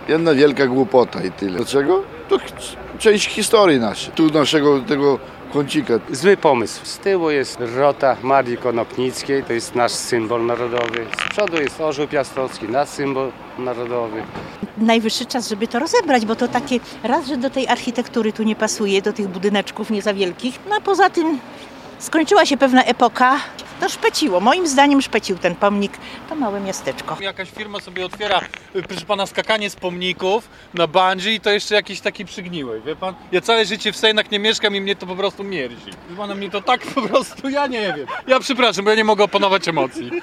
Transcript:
Jedna wielka głupota i tyle. Dlaczego? To część historii naszej. Tu naszego tego kącika. Zły pomysł. Z tyłu jest rota Marii Konopnickiej, to jest nasz symbol narodowy. Z przodu jest orzeł piastowski, nasz symbol narodowy. Najwyższy czas, żeby to rozebrać, bo to takie raz, że do tej architektury tu nie pasuje, do tych budyneczków nie za wielkich, no a poza tym skończyła się pewna epoka. To szpeciło, moim zdaniem szpecił ten pomnik, to małe miasteczko. Jakaś firma sobie otwiera, proszę pana, skakanie z pomników na bungee i to jeszcze jakiś taki przygniły, wie pan? Ja całe życie w Sejnach nie mieszkam i mnie to po prostu mierzi. Wie pana, mnie to tak po prostu, ja nie wiem. Ja przepraszam, bo ja nie mogę opanować emocji.